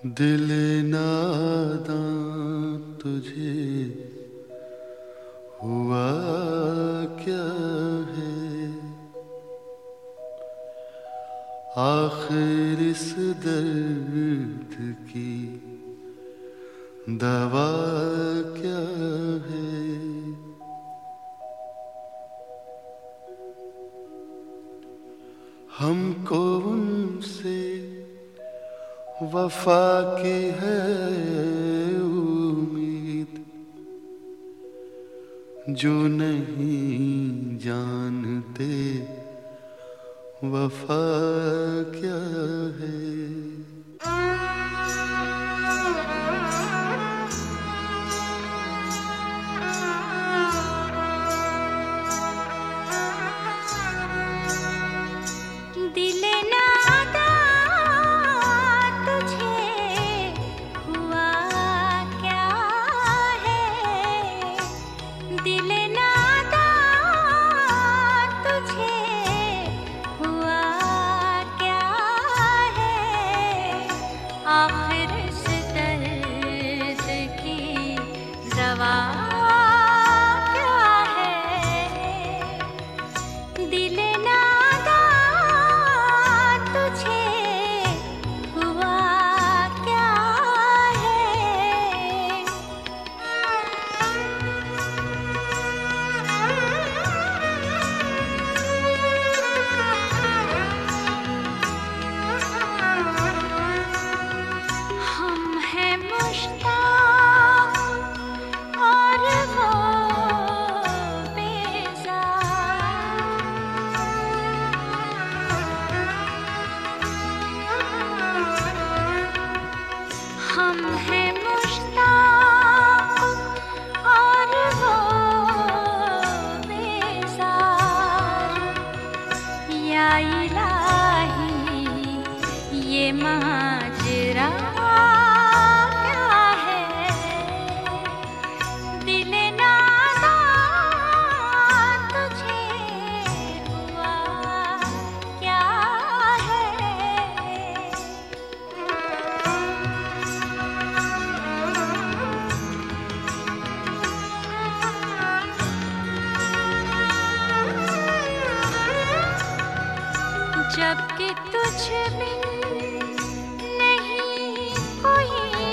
दिल नादां तुझे हुआ क्या है, आखिर इस दर्द की दवा क्या है। हमको उनसे वफा की है उम्मीद, जो नहीं जानते वफा क्या है। आखिर इस दर्द की दवा क्या है। दिल नादा तुझे हुआ क्या है। हम हैं मुश्ताक और वो बेज़ार। या इलाही ये माजरा क्या है। दिल नादा तुझे हुआ क्या है। जबकि तुझ बिन नहीं कोई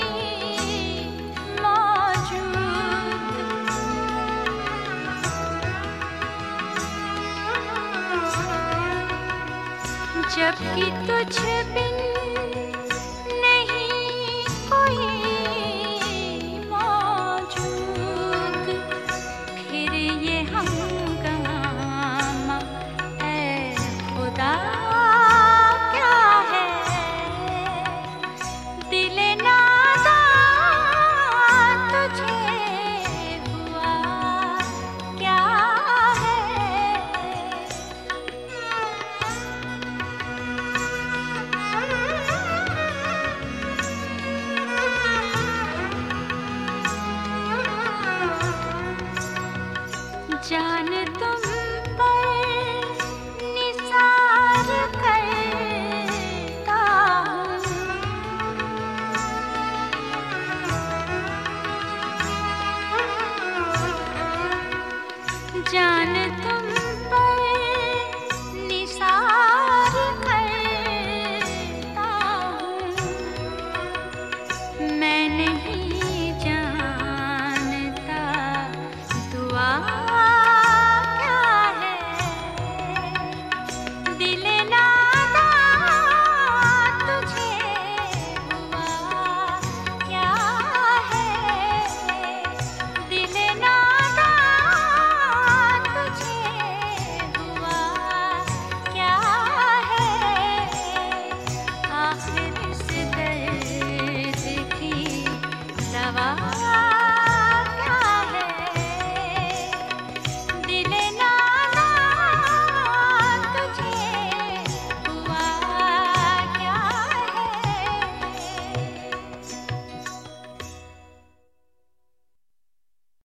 मौजूद, जबकि तुझ बिन